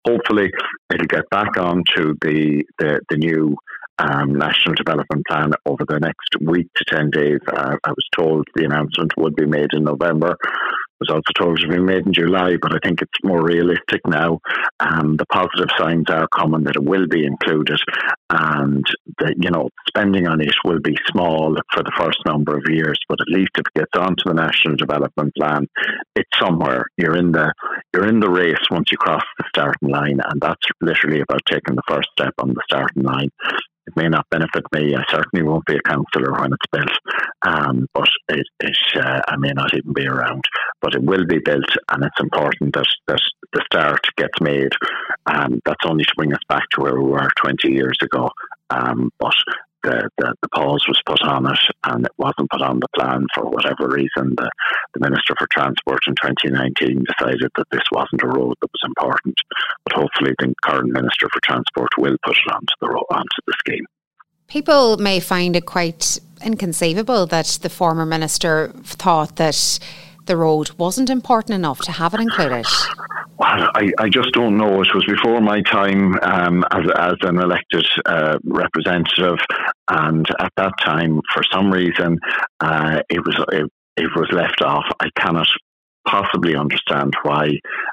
hopefully it'll get back onto the new National Development Plan over the next week to 10 days. I was told the announcement would be made in November. I was also told it would be made in July, but I think it's more realistic now. The positive signs are coming that it will be included, and that, spending on it will be small for the first number of years, but at least if it gets onto the National Development Plan, it's somewhere. You're in the race once you cross the starting line, and that's literally about taking the first step on the starting line. It may not benefit me. I certainly won't be a councillor when it's built, but I may not even be around. But it will be built, and it's important that the start gets made. That's only to bring us back to where we were 20 years ago. But the pause was put on it, and it wasn't put on the plan for whatever reason. The Minister for Transport in 2019 decided that this wasn't a road that was important. But hopefully the current Minister for Transport will put it onto the scheme. People may find it quite inconceivable that the former minister thought that the road wasn't important enough to have it included. Well, I just don't know. It was before my time as an elected representative, and at that time, for some reason, it was left off. I cannot possibly understand why.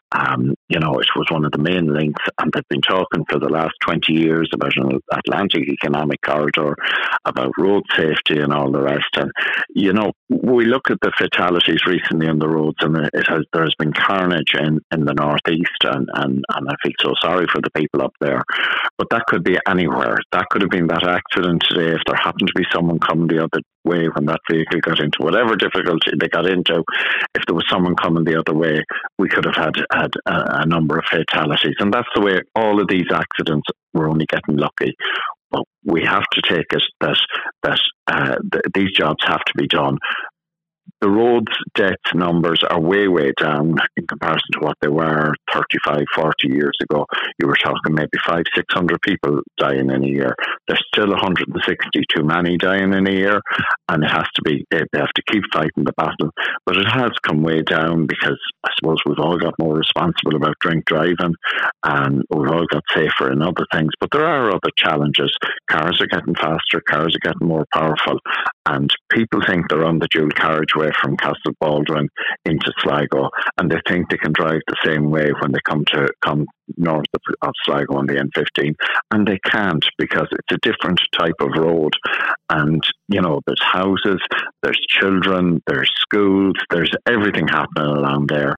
It was one of the main links, and they've been talking for the last 20 years about an Atlantic Economic Corridor, about road safety and all the rest. And, we look at the fatalities recently on the roads, and there has been carnage in the northeast, and I feel so sorry for the people up there. But that could be anywhere. That could have been that accident today if there happened to be someone coming the other way when that vehicle got into whatever difficulty they got into. If there was someone coming the other way, we could have had a number of fatalities. And that's the way all of these accidents, we're only getting lucky. But we have to take it that these jobs have to be done. The roads death numbers are way, way down in comparison to what they were 35, 40 years ago. You were talking maybe 500-600 people dying in a year. There's still 160 too many dying in a year, and they have to keep fighting the battle. But it has come way down because I suppose we've all got more responsible about drink driving, and we've all got safer in other things. But there are other challenges. Cars are getting faster, cars are getting more powerful, and people think they're on the dual carriageway from Castlebaldwin into Sligo, and they think they can drive the same way when they come north of Sligo on the N15, and they can't, because it's a different type of road. And there's houses, there's children, there's schools, there's everything happening along there.